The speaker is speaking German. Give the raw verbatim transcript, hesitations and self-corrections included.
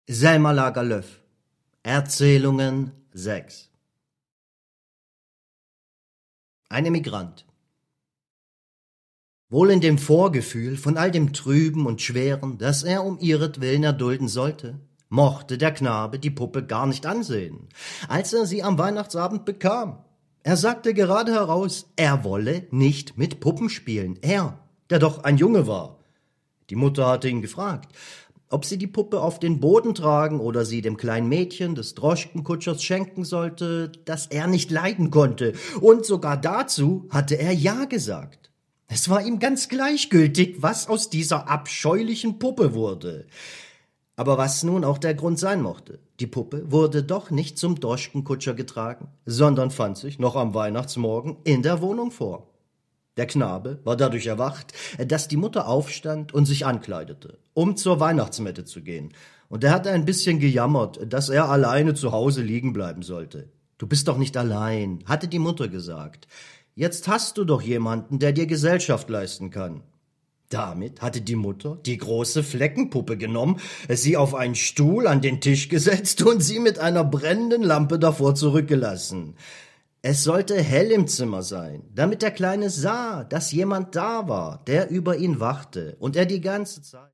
Selma Lagerlöf. Erzählungen sechs. Ein Emigrant. Wohl in dem Vorgefühl von all dem Trüben und Schweren, das er um ihretwillen erdulden sollte, mochte der Knabe die Puppe gar nicht ansehen, als er sie am Weihnachtsabend bekam. Er sagte gerade heraus, er wolle nicht mit Puppen spielen, er, der doch ein Junge war. Die Mutter hatte ihn gefragt, ob sie die Puppe auf den Boden tragen oder sie dem kleinen Mädchen des Droschkenkutschers schenken sollte, das er nicht leiden konnte, und sogar dazu hatte er Ja gesagt. Es war ihm ganz gleichgültig, was aus dieser abscheulichen Puppe wurde. Aber was nun auch der Grund sein mochte, die Puppe wurde doch nicht zum Droschkenkutscher getragen, sondern fand sich noch am Weihnachtsmorgen in der Wohnung vor. Der Knabe war dadurch erwacht, dass die Mutter aufstand und sich ankleidete, um zur Weihnachtsmette zu gehen, und er hatte ein bisschen gejammert, dass er alleine zu Hause liegen bleiben sollte. »Du bist doch nicht allein«, hatte die Mutter gesagt. »Jetzt hast du doch jemanden, der dir Gesellschaft leisten kann.« Damit hatte die Mutter die große Fleckenpuppe genommen, sie auf einen Stuhl an den Tisch gesetzt und sie mit einer brennenden Lampe davor zurückgelassen. Es sollte hell im Zimmer sein, damit der Kleine sah, dass jemand da war, der über ihn wachte und er die ganze Zeit